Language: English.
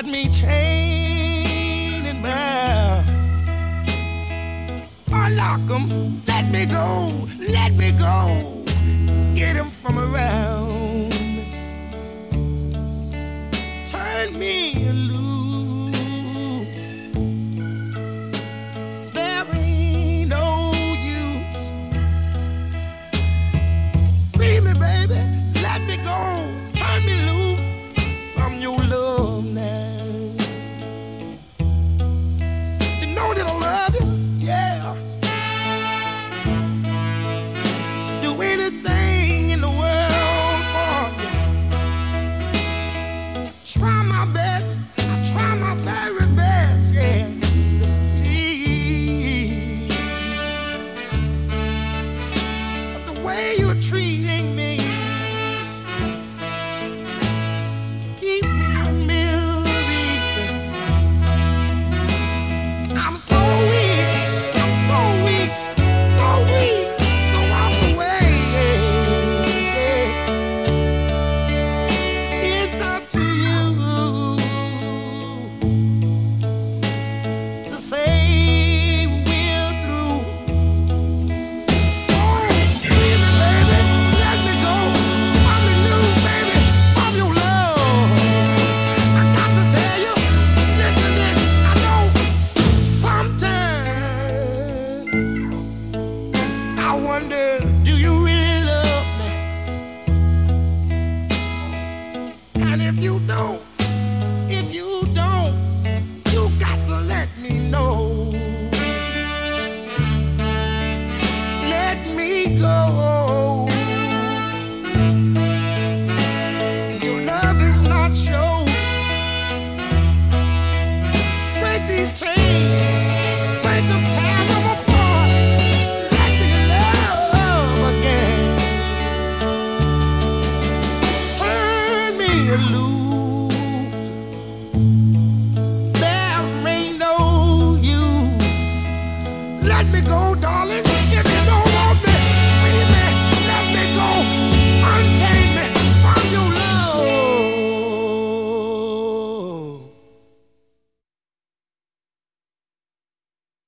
got me chained and bound. Unlock 'em, let me go, let me go. Get 'em from around. Turn me loose. There ain't no use. Free me, baby, let me go. Turn me loose from your love now. You know that I love you, yeah. Do anything in the world for you. Try my best, I try my very best, yeah. Please. But the way you're treating me, keep me in misery. I'm so weak, I'm so weak, so weak to walk away. It's up to you to say we're through. Oh, please, baby, let me go. Find me new, baby, from your love. I got to tell you, listen this, I know sometimes I wonder, do you really love me? And if you don't, if you